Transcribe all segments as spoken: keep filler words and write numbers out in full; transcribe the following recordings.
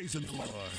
praising the Lord.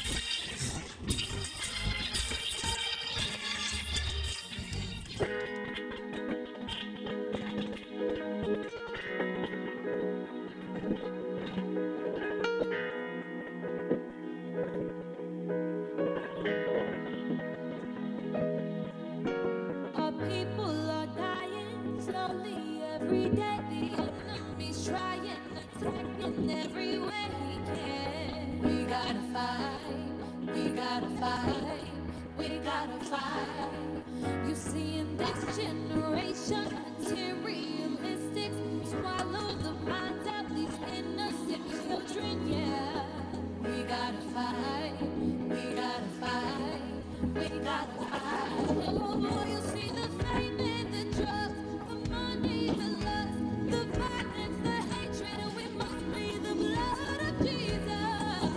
Our people are dying slowly every day. The enemy's trying, attacking every way he can. We gotta fight, we gotta fight, we gotta fight. You see, in this generation, materialistic swallow the minds of these innocent children. Yeah, we gotta fight, we gotta fight, we gotta fight. Oh, you see the fame and the drugs, the money, the lust, the violence, the hatred, and we must breathe the blood of Jesus.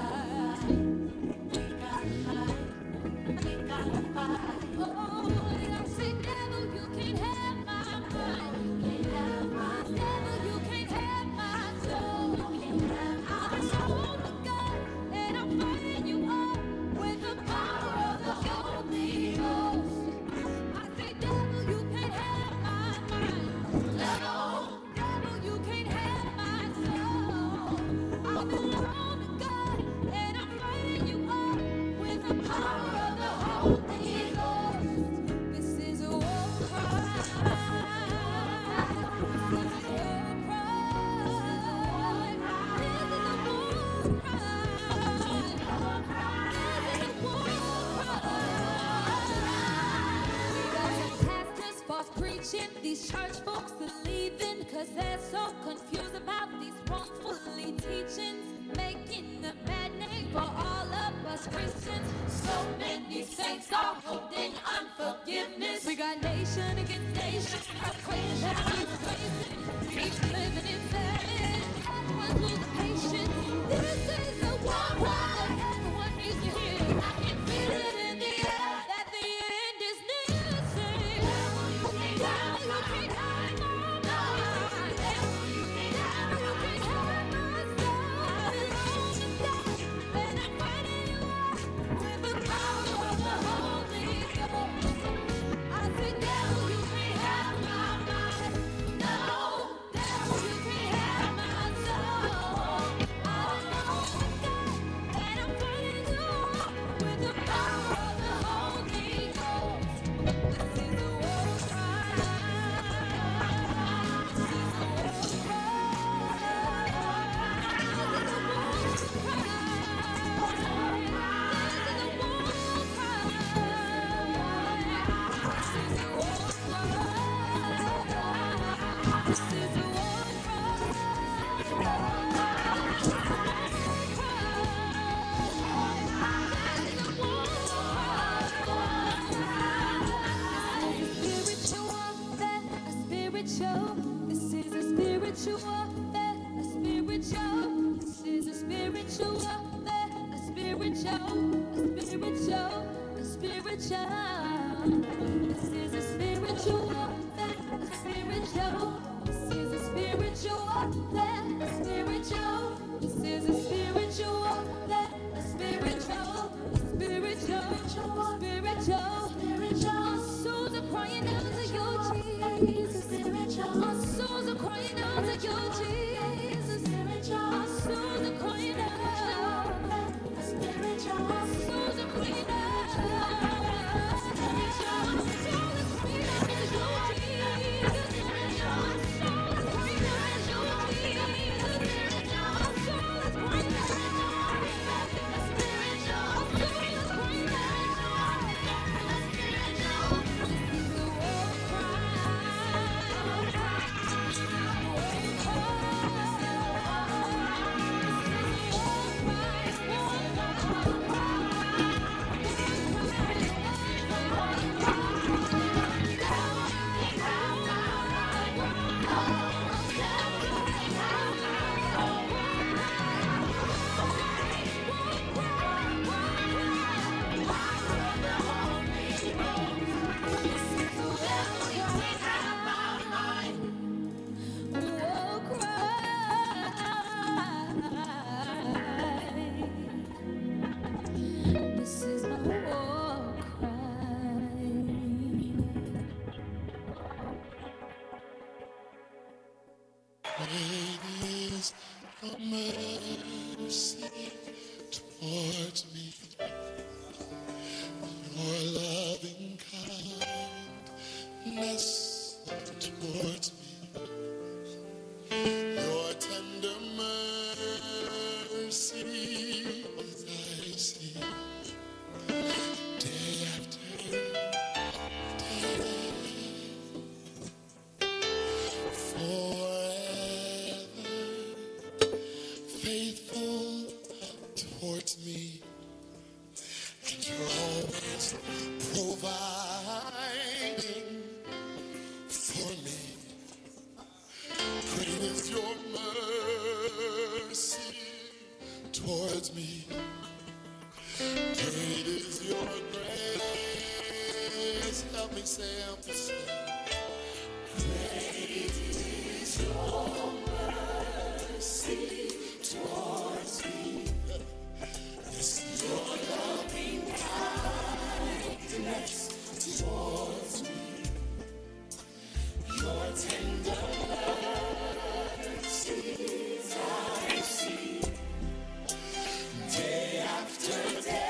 We gotta fight, we gotta fight. Oh, I say, devil, you can't have my mind. You can't have my devil, you can't have my soul. You can't have my I'm a soul of God, and I'm fighting you up with the power of the Holy Ghost. I say, devil, you can't have my mind. No, devil, you can't have my soul. I belong to God, and I'm fighting you up with the power of the Holy Ghost. This is a war cry. This is a war cry. This is a war cry. This is a war cry. We got some pastors false preaching, these church folks believing, cause they're so confused about these wrongfully teachings, making a bad name for all of us Christians. So many saints are holding unforgiveness. We got nation against nation, earthquakes that keep raising, keep living in famine, everyone's losing patience. This is a war cry that everyone needs to hear. I can feel it in the air that the end is near. Say, devil, you can't have my mind. Devil, you can't have my soul. I belong to God, and I'm fighting you up with the power of the Holy Ghost. I say, devil, you can't have my mind. No, devil, you can't have my soul. I belong to God, and I'm fighting you up with the power of the Holy Ghost. This is a war cry. This is a war spiritual warfare, a spiritual. This is a spiritual warfare, a spiritual. This is a spiritual warfare, a spiritual, a spiritual, a spiritual. This is a spiritual warfare, a spiritual. This is a spiritual warfare, a spiritual. This is a spiritual warfare, a spiritual, a spiritual, spiritual, spiritual. Souls are crying out to you, Jesus. Our souls are crying out to you, Jesus. Our souls are crying out. Our souls are crying out. Our soul is crying out to you, Jesus. Our soul is crying out to you, Jesus. Our soul is crying out. towards me. Your loving kindness towards me. Your tender mercies I see day after day. Forever faithful towards me, and you're always providing for me. Great is your mercy towards me. Great is your grace. Help me say, help me say. Great is your mercy towards me. Yes, your loving kindness towards me. Your tender mercies I see day after day.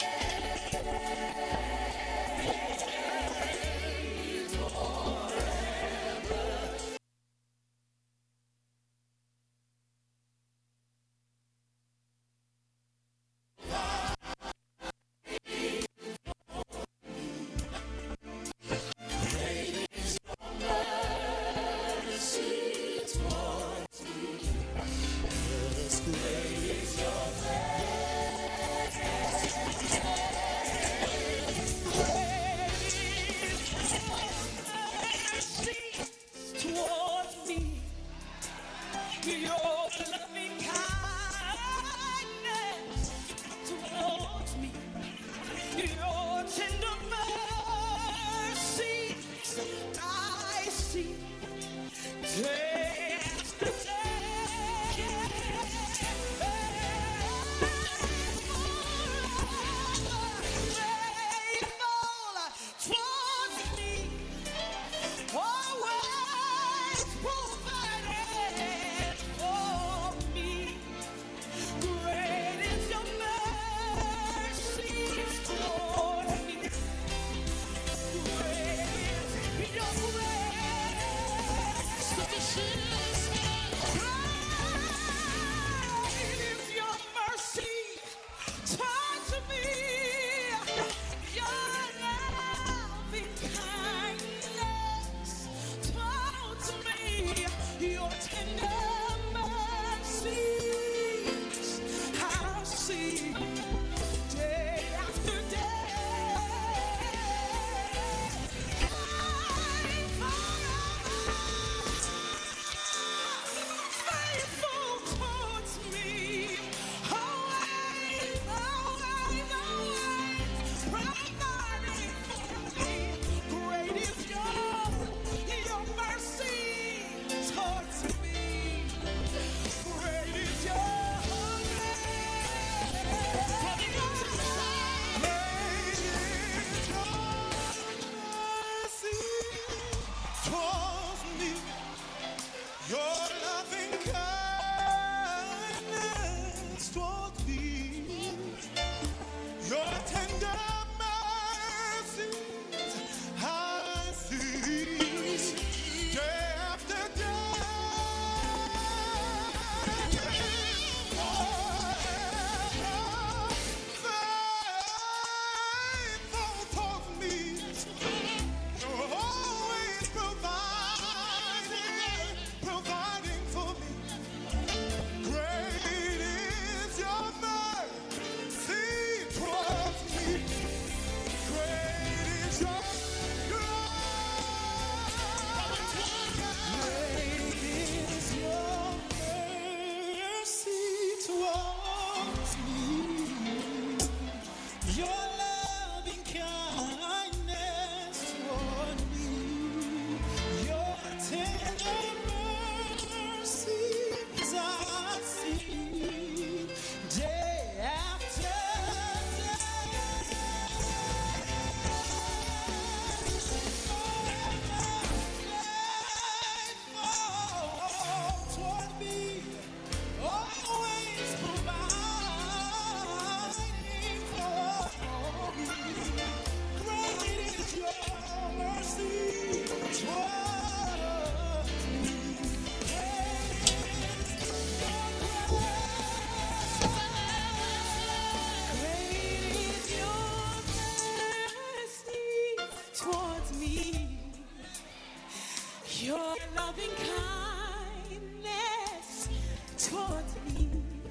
loving kindness towards me,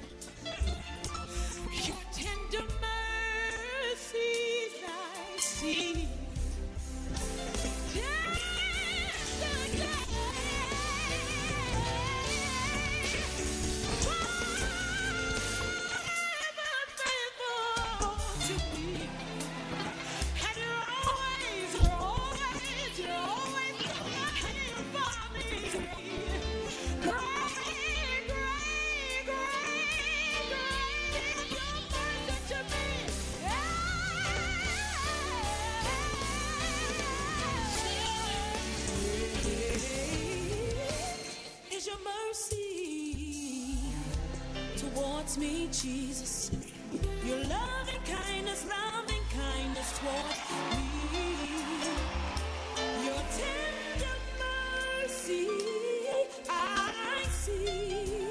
your tender mercies I see. Is your mercy towards me, Jesus? Your loving kindness, loving kindness towards me. Your tender mercy I see.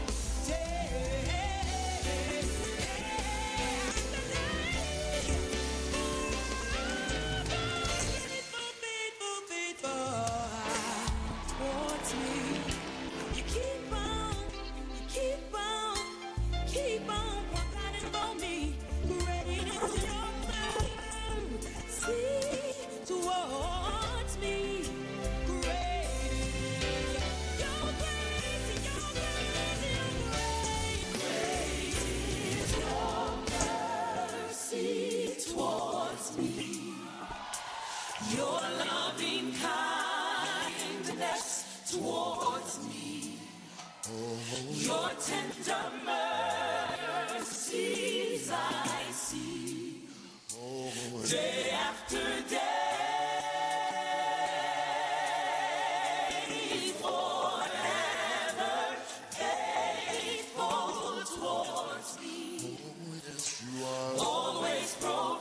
Faithful, faithful, faithful towards me. You keep on, you keep on, keep on providing for me. Great is your mercy towards me. Great, your grace, your grace, your grace. Great is your mercy towards me. Your loving kindness towards me. Your tender mercies I see. Day after day, forever faithful towards me. Always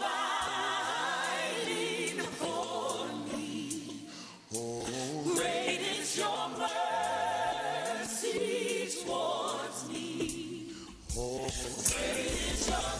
providing for me. Great is your mercy towards me. Great is your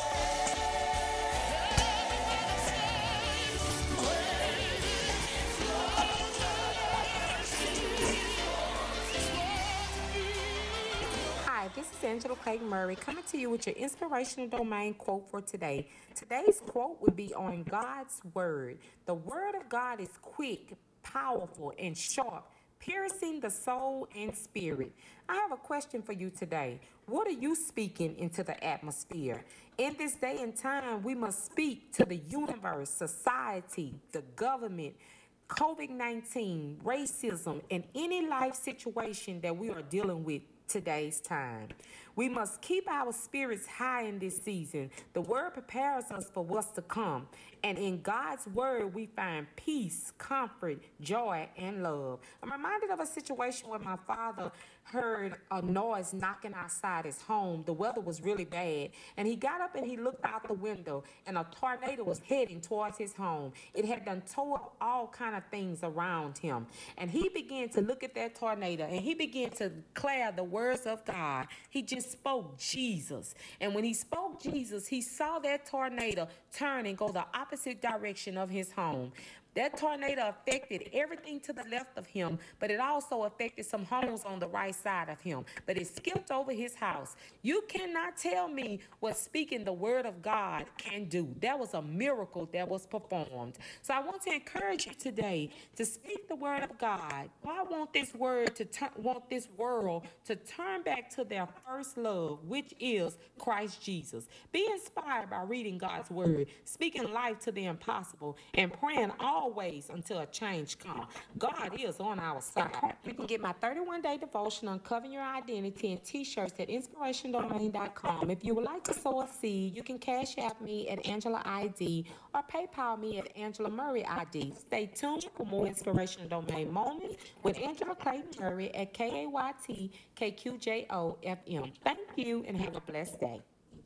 Hi, this is Angela Clayton Murray coming to you with your inspirational domain quote for today. Today's quote would be on God's Word. The Word of God is quick, powerful, and sharp, piercing the soul and spirit. I have a question for you today. What are you speaking into the atmosphere? In this day and time, we must speak to the universe, society, the government, COVID nineteen, racism, and any life situation that we are dealing with today's time. We must keep our spirits high in this season. The word prepares us for what's to come. And in God's word, we find peace, comfort, joy, and love. I'm reminded of a situation where my father heard a noise knocking outside his home. The weather was really bad. And he got up and he looked out the window, and a tornado was heading towards his home. It had done tore up all kind of things around him. And he began to look at that tornado, and he began to declare the words of God. He just spoke Jesus. And when he spoke Jesus, he saw that tornado turn and go the opposite direction of his home. That tornado affected everything to the left of him, but it also affected some homes on the right side of him. But it skipped over his house. You cannot tell me what speaking the word of God can do. That was a miracle that was performed. So I want to encourage you today to speak the word of God. I want this word to turn, want this world to turn back to their first love, which is Christ Jesus. Be inspired by reading God's word, speaking life to the impossible, and praying all always until a change comes. God is on our side. You can get my thirty-one day devotion on Covering Your Identity and t-shirts at inspiration domain dot com. If you would like to sow a seed, you can cash app me at Angela I D or PayPal me at Angela Murray I D. Stay tuned for more inspirational domain moments with Angela Clayton Murray at K A Y T K Q J O F M. Thank you and have a blessed day.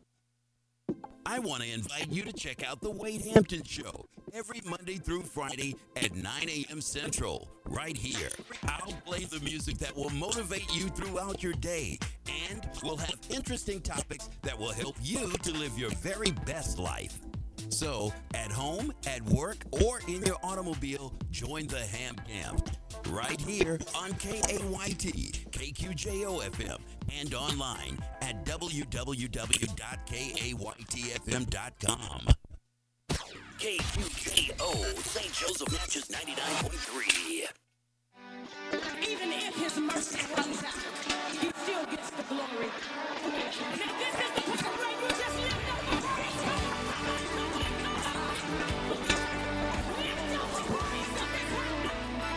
I want to invite you to check out The Wade Hampton Show every Monday through Friday at nine a.m. Central, right here. I'll play the music that will motivate you throughout your day, and we'll have interesting topics that will help you to live your very best life. So, at home, at work, or in your automobile, join the Ham Camp. Right here on K A Y T, K Q J O F M, and online at w w w dot k a y t f m dot com. K Q J O, Saint Joseph Natchez ninety-nine point three. Even if his mercy runs out, he still gets the glory. Now this is the part where you just lift up a praise. Lift up a praise of his hand.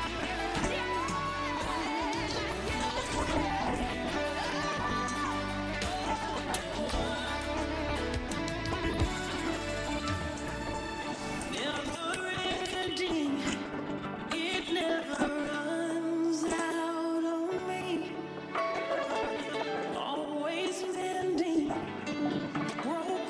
Never ending, it never runs out on me. Always mending broken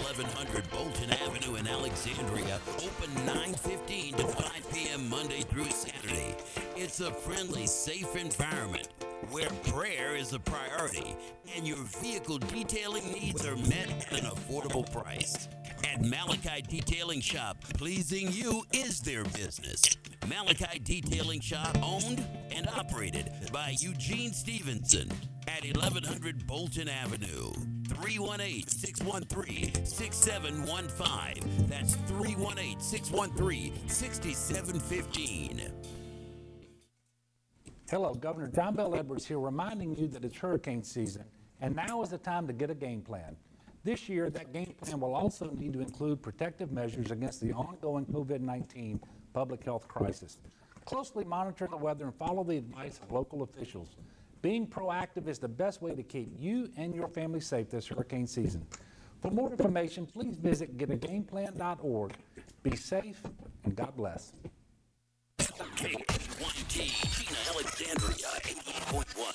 eleven hundred Bolton Avenue in Alexandria, open nine fifteen to five p.m. Monday through Saturday. It's a friendly, safe environment where prayer is a priority and your vehicle detailing needs are met at an affordable price. At Malachi Detailing Shop, pleasing you is their business. Malachi Detailing Shop, owned and operated by Eugene Stevenson at eleven hundred Bolton Avenue. three one eight, six one three, six seven one five. That's three one eight, six one three, six seven one five. Hello, Governor John Bell Edwards here, reminding you that it's hurricane season, and now is the time to get a game plan. This year, that game plan will also need to include protective measures against the ongoing COVID nineteen public health crisis. Closely monitor the weather and follow the advice of local officials. Being proactive is the best way to keep you and your family safe this hurricane season. For more information, please visit get a game plan dot org. Be safe, and God bless. K one T, Gina Alexandria, eighty-eight point one.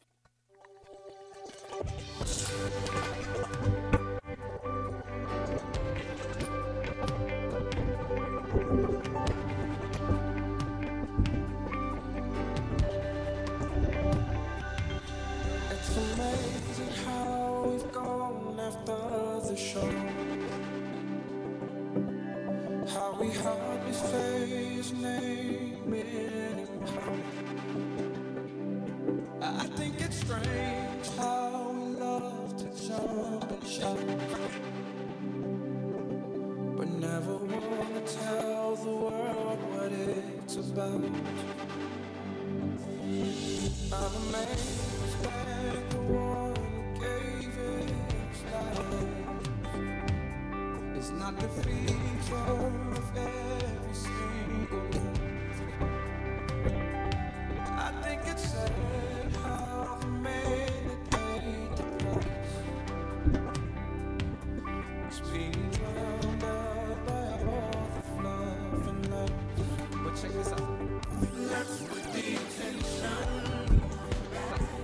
It's amazing how we've gone after the show. How we hardly say his name anymore. I think it's strange how we love to jump and shout, but never wanna tell the world what it's about. I'm amazed that the one who gave his life is not the feature of every single one. I think it's sad how the man that paid the price is being drowned out by all the fluff and lights. But check this out. That's the detention.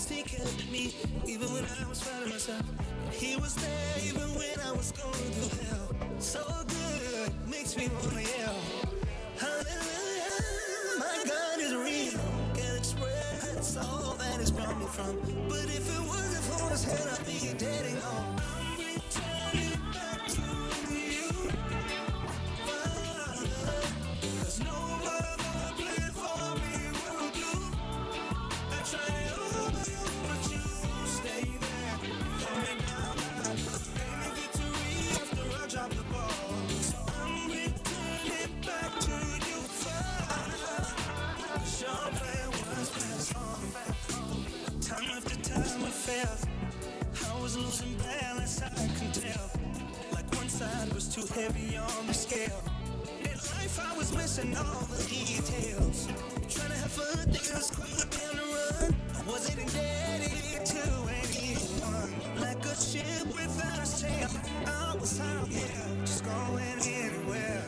promised he kept me, even when I was finding myself. He was there even when I was going through hell. So good, makes me wanna yell. Hallelujah, my God is real. Can't express all that He's brought me from. But if it wasn't for His hand, I'd be dead and gone. I'm returning back to you, Father. 'Cause no other plan for me will do. I tried all you, but you stay there. Coming down, gave me victory after I dropped the ball. So I'm returning back to you, Father. 'Cause your plan was best for me. Time after time I failed. I was losing balance, I can tell. Like one side was too heavy on the scale. In life I was missing all the details. Trying to have fun, thinking I was quick on the run. I wasn't indebted to anyone. Like a ship without a sail, I was out here, just going anywhere.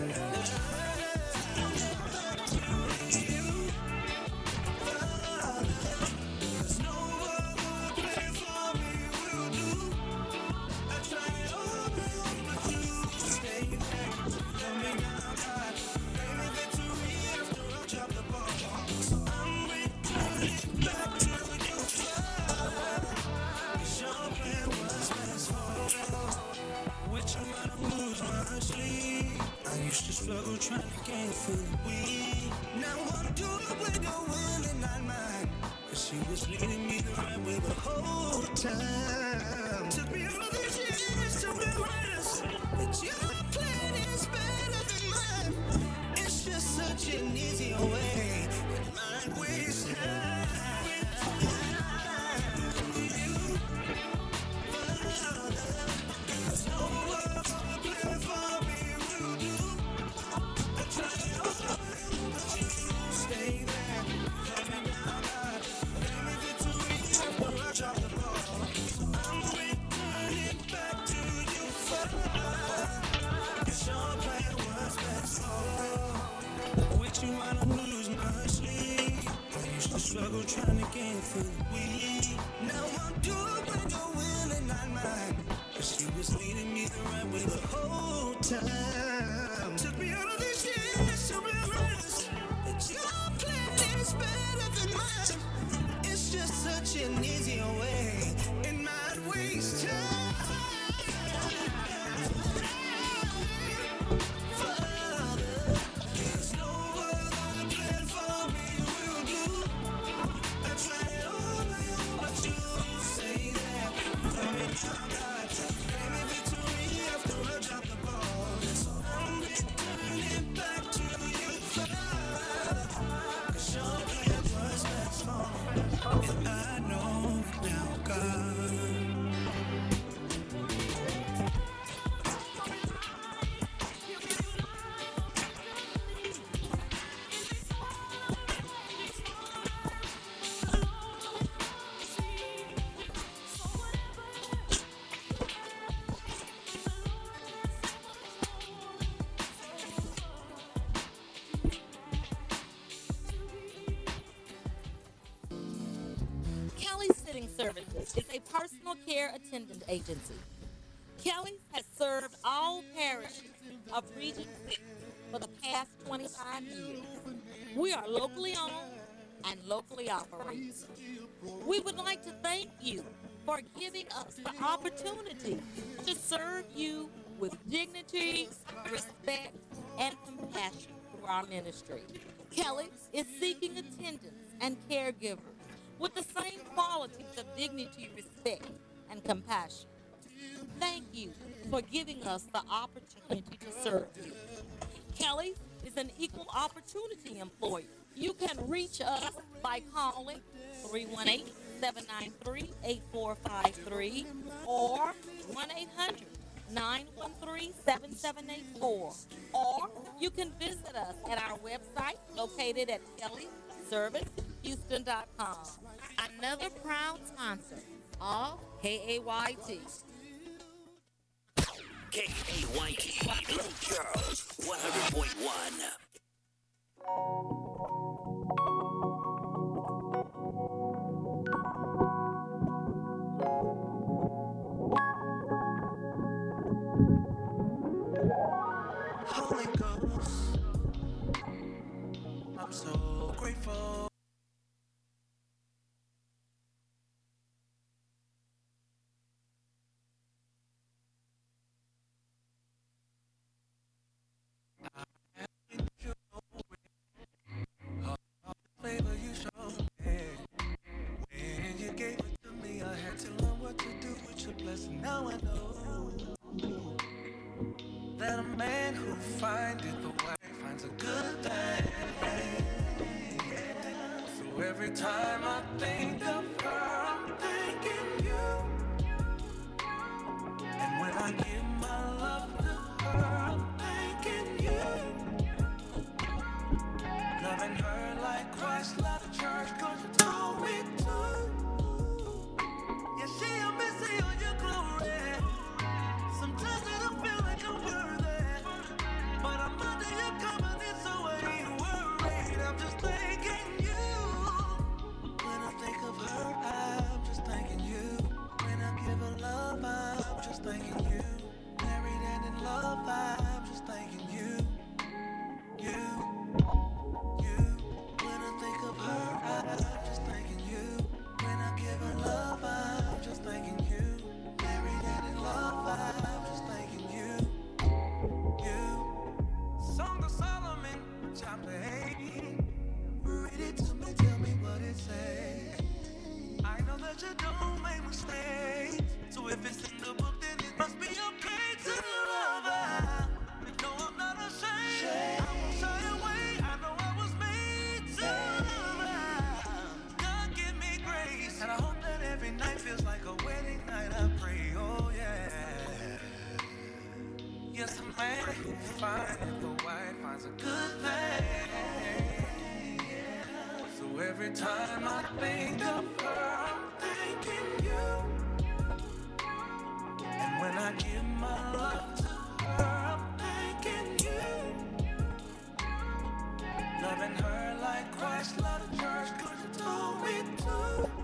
You, there's no other plan for me will do. I tried all of you, but you stay there. Coming down hard, gave me victory after I dropped the ball. So I'm returning back to you, Father. 'Cause your plan was best for me. With you, I don't lose my sleep. I used to struggle trying to gain food. We now I'm doing with your will and not mine. 'Cause she was leading me the right way the whole time. Took me all these years to realize that your plan is better than mine. It's just such an easy way. It might waste time. You, there's no other plan for me will do. I tried all of you, but you stay there. Coming down hard, gave me victory after I dropped the ball. So I'm returning back to you, Father. 'Cause your plan was best for me. With you, I don't lose my sleep. I used to struggle trying to gain food. We now I'm doing with your will and not mine. 'Cause she was leading me the right way the whole time. Took me all of these years to realize that your plan is better than mine. It's just such an easier way. It might waste time. Father, there's no other plan for me will do. I tried all of you, but you stay there. Coming down hard, gave me victory after I dropped the ball. So I'm returning back to you, Father. 'Cause your plan was best for me. And I know now, God. Kelly Sitting Services is a personal care attendant agency. Kelly has served all parishes of Region six for the past twenty-five years. We are locally owned and locally operated. We would like to thank you for giving us the opportunity to serve you with dignity, respect, and compassion through our ministry. Kelly is seeking attendants and caregivers with the same qualities of dignity, respect, and compassion. Thank you for giving us the opportunity to serve you. Kelly is an equal opportunity employer. You can reach us by calling three one eight, seven nine three, eight four five three or one eight hundred, nine one three, seven seven eight four. Or you can visit us at our website located at kelly service houston dot com. Another proud sponsor of K A Y T. K A Y T, Lake Charles, one hundred point one. 'cause now I know that a man who findeth the wife finds a good thing. So every time I think of her, I'm thinking you. And when I give my love to her, I'm thinking you. Loving her like Christ loved the church, 'cause you told me to. Yeah, she a missy on your glory. Sometimes I don't feel like I'm worthy, but I'm under your covenant, so I ain't worried. I'm just thanking you. When I think of her, I'm just thanking you. When I give her love, I'm just thanking you. Married and in love, I'm just thanking you. You, you. When I think of her, I'm just thanking you. When I give her love, I'm just thanking you. Married and in love, I'm just thanking you. You. Song of Solomon, chapter eight. Read it to me, tell me what it says. I know that you don't make mistakes, so if it's in the book, then it must be okay to love her. No, I'm not ashamed. I won't shy away. I know I was made to love her. God give me grace, and I hope that every night feels like a wedding night. I pray, oh yeah. Yes, a man who finds the wife finds a good thing. So every time I think of her, I'm thinking you. And when I give my love to her, I'm thinking you. Loving her like Christ loved the church, 'cause you told me to.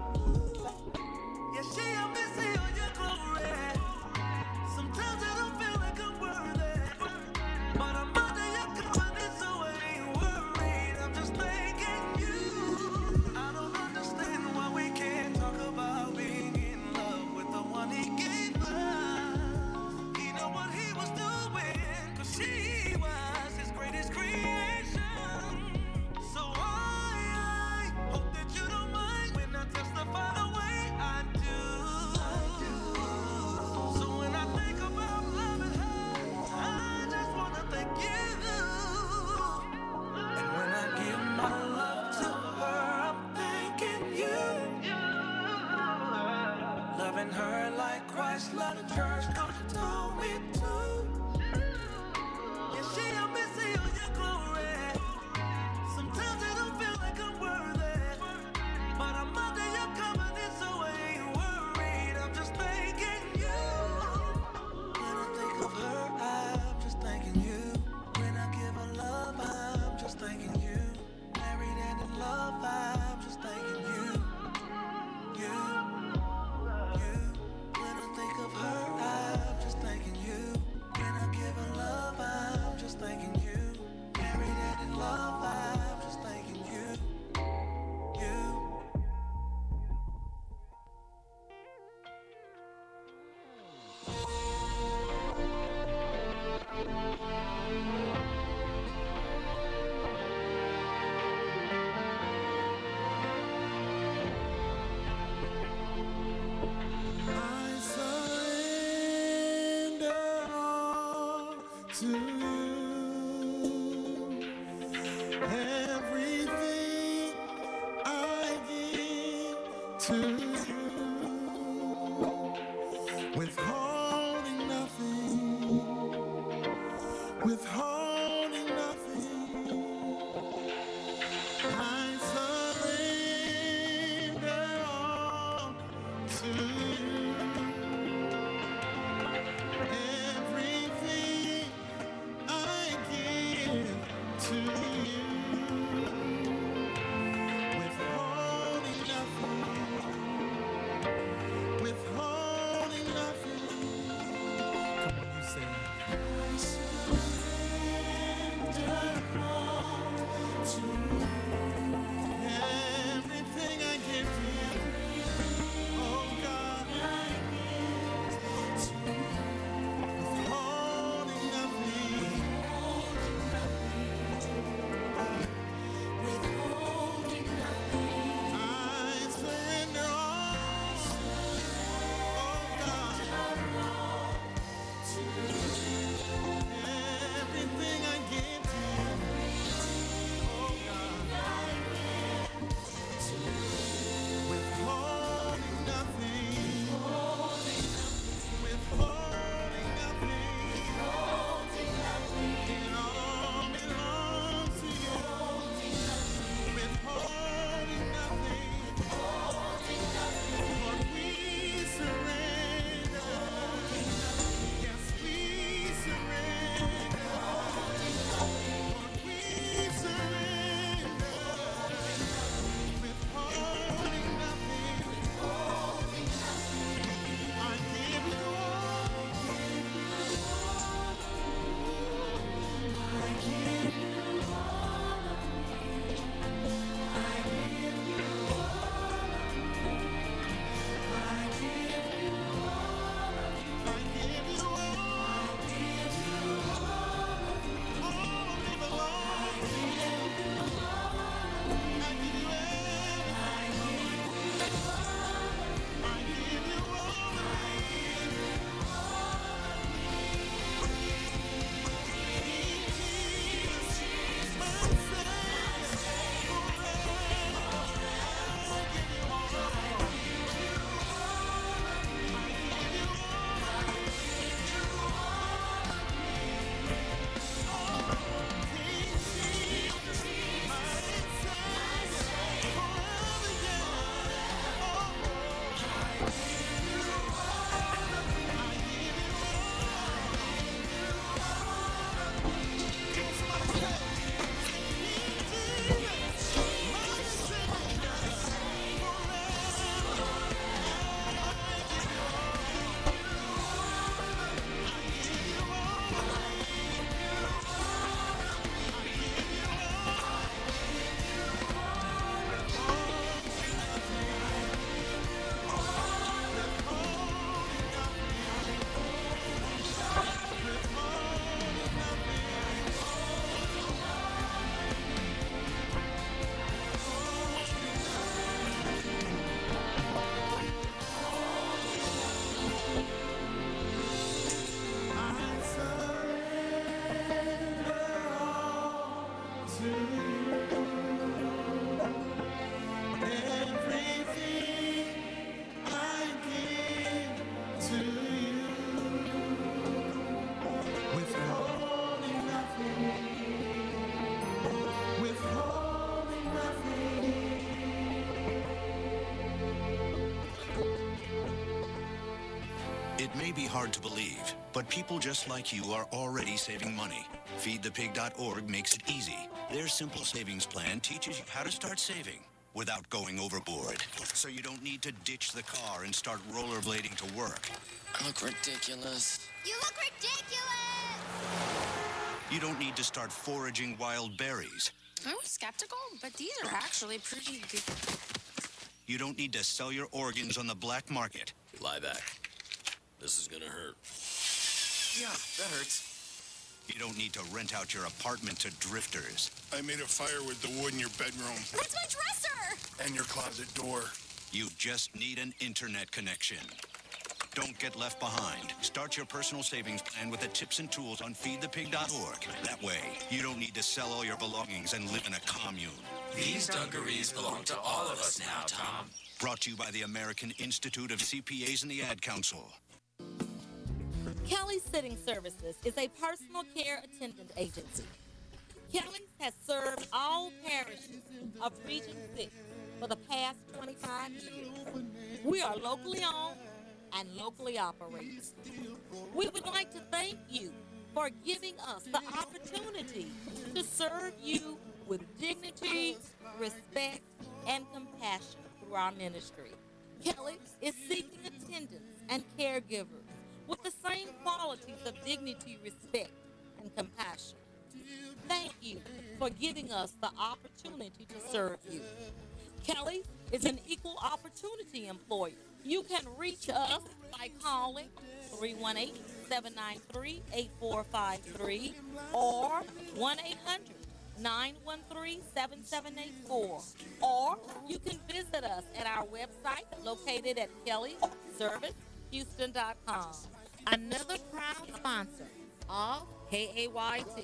Yeah, she a missy on your glory. Sometimes I don't feel like I'm worthy, but I'm under your covenant, so I ain't worried. I'm just thanking you. I don't understand why we can't talk about being in love with the one he gave us. He know what he was doing, 'cause she was his greatest creation. So I, I hope that you don't mind when I testify the way I do. So when I think about loving her, I just wanna thank you. And when I give my love to her, I'm thanking you. Loving her like Christ loved the church, 'cause you told me to. Yeah, she a missy on your glory. Sometimes I don't feel like I'm worthy, but I'm under your covenant, so I ain't worried. I'm just thanking you. When I think of her, I'm just thanking you. When I give her love, I'm just thanking you. Married and in love, I'm just thanking you. You, you. When I think of her, I'm just thanking you. When I give her love, I'm just thanking you. Married and in love, I'm just thanking you. You. I surrender all to you. Everything I give to you. Withholding nothing. Withholding nothing. I surrender all to you. Everything I give to you. Withholding nothing. Withholding nothing. Come on, you say it. I surrender all to you. Everything I give to you. Oh God. It may be hard to believe, but people just like you are already saving money. feed the pig dot org makes it easy. Their simple savings plan teaches you how to start saving without going overboard. So you don't need to ditch the car and start rollerblading to work. I look ridiculous. You look ridiculous! You don't need to start foraging wild berries. I was skeptical, but these are actually pretty good. You don't need to sell your organs on the black market. Lie back. This is gonna hurt. Yeah, that hurts. You don't need to rent out your apartment to drifters. I made a fire with the wood in your bedroom. Where's my dresser? And your closet door. You just need an internet connection. Don't get left behind. Start your personal savings plan with the tips and tools on feed the pig dot org. That way, you don't need to sell all your belongings and live in a commune. These dungarees belong to all of us now, Tom. Brought to you by the American Institute of C P As and the Ad Council. Kelly's Sitting Services is a personal care attendant agency. Kelly's has served all parishes of Region six for the past twenty-five years. We are locally owned and locally operated. We would like to thank you for giving us the opportunity to serve you with dignity, respect, and compassion through our ministry. Kelly's is seeking attendants and caregivers with the same qualities of dignity, respect, and compassion. Thank you for giving us the opportunity to serve you. Kelly is an equal opportunity employer. You can reach us by calling three one eight, seven nine three, eight four five three or one eight hundred, nine one three, seven seven eight four. Or you can visit us at our website located at kelly service houston dot com. Another proud sponsor of K A Y T.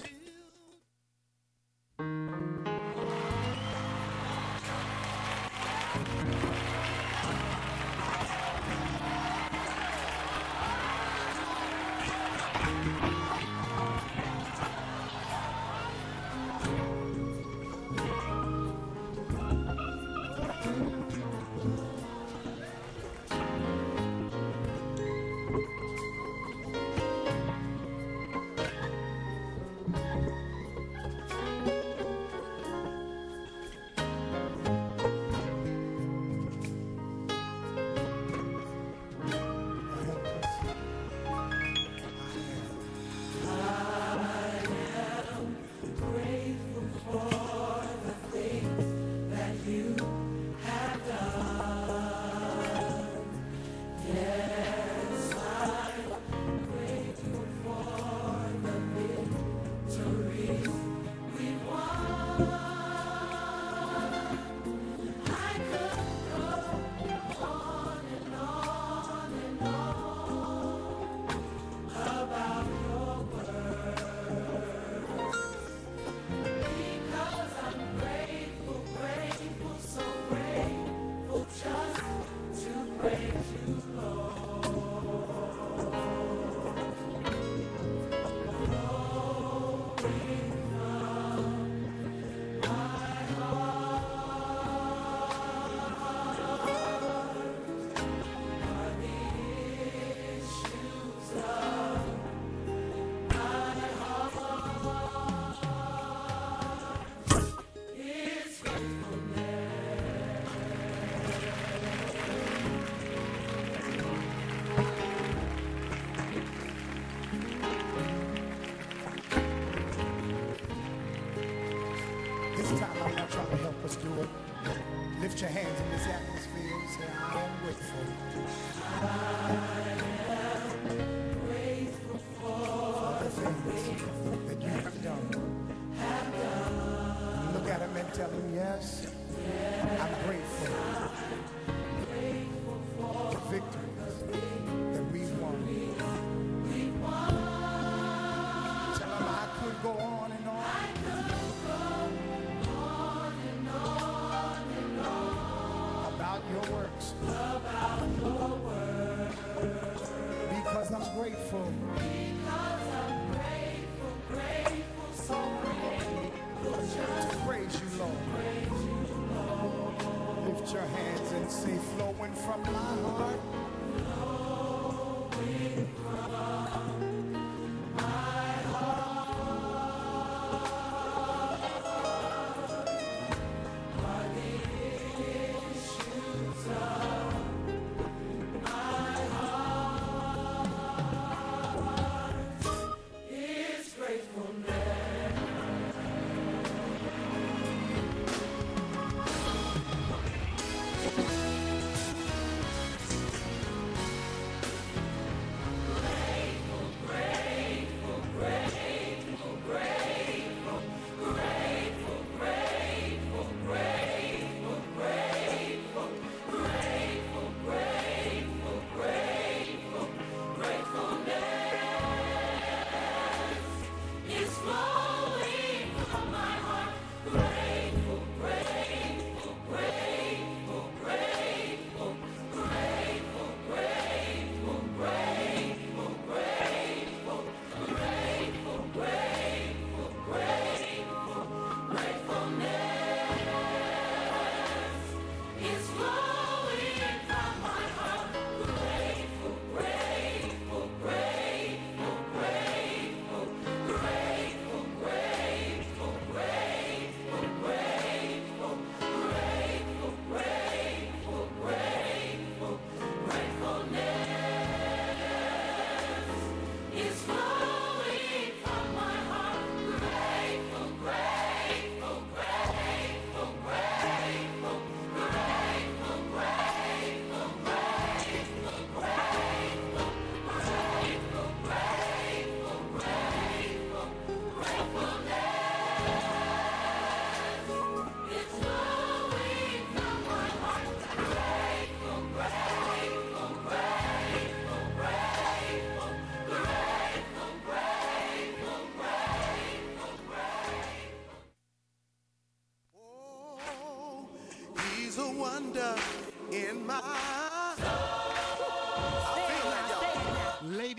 This time I'm not trying to help us do it. Lift your hands in this atmosphere and say, I am grateful. I am grateful for the things that you have done. Have done. Look at him and tell him, yes, I'm grateful. Grateful for the victories that we won. We won. Tell him I could go on and on. About your works. About your works. Because I'm grateful. Because I'm grateful, grateful, so grateful. Just to praise you, Lord. Praise you, Lord. Lift your hands and say, flowing from my heart. Flowing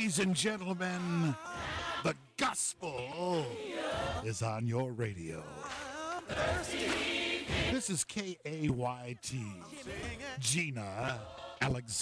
Ladies and gentlemen, the gospel is on your radio. This is K A Y T, Gina Alexander.